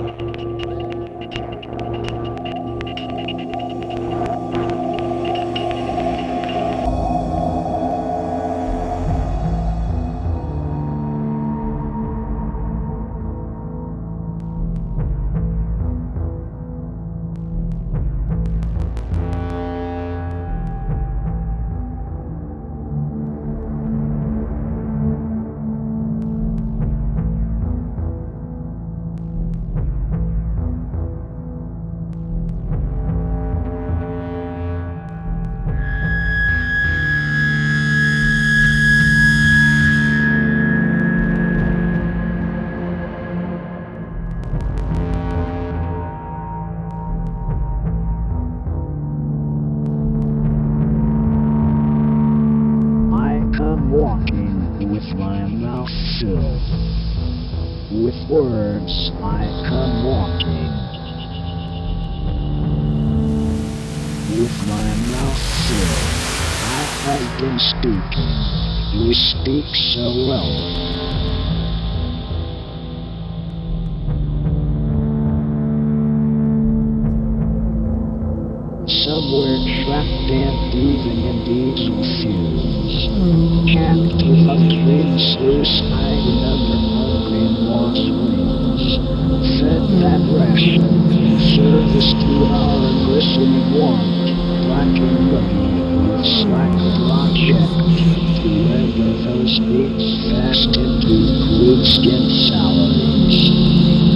Walking with my mouth filled with words, I come walking with my mouth filled. I have been speaking, we speak so well. Somewhere trapped and breathing in diesel fumes. Captive of dreams loose hiding under hungry and lost wings. Fed that ration, service to our glistening want. Black and muddy with slack project. To render those beats fast into crude skin salaries.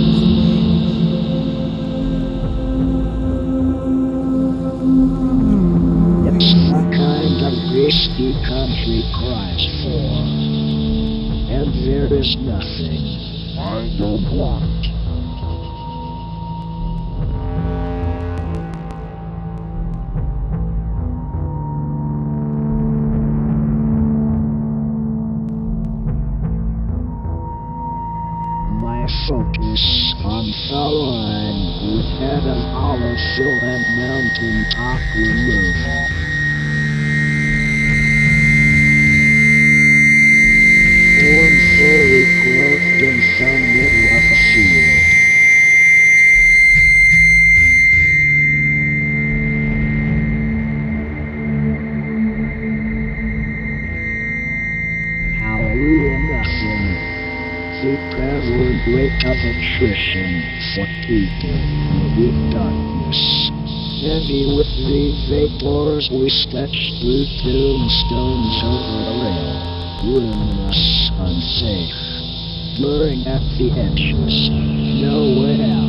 Risky country cries for, and there is nothing I don't want. My focus on following with head of olive fill and mountain top removal. Form fully clothed in some middle of a field. Hallelujah, nothing. The prevalent rate of attrition for people with darkness. Heavy with the vapors we sketch through tombstones over a rail. Luminous, unsafe, blurring at the edges, nowhere